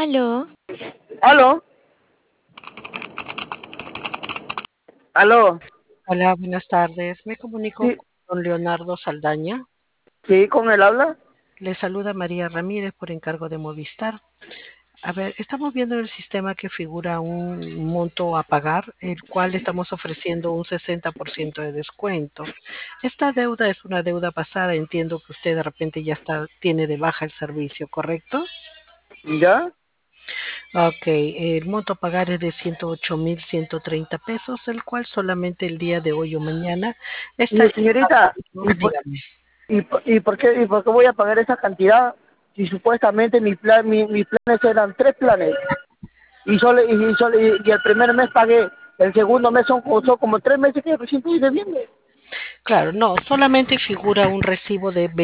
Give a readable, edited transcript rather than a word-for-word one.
Aló, ¿Aló? ¿Aló? Hola, buenas tardes. Me comunico Sí, con don Leonardo Saldaña. sí, con él habla. Le saluda María Ramírez por encargo de Movistar. A ver, estamos viendo en el sistema que figura un monto a pagar, el cual estamos ofreciendo un 60% de descuento. Esta deuda es una deuda pasada. Entiendo que usted de repente ya tiene de baja el servicio, ¿correcto? ¿Ya? Ok, el monto a pagar es de 108.130 pesos, el cual solamente el día de hoy o mañana estaría Señorita, pagando. Dígame. ¿y por qué voy a pagar esa cantidad si supuestamente mis planes eran tres planes? Y el primer mes pagué, el segundo mes son como 3 meses que recién estoy debiendo. Claro, no, solamente figura un recibo de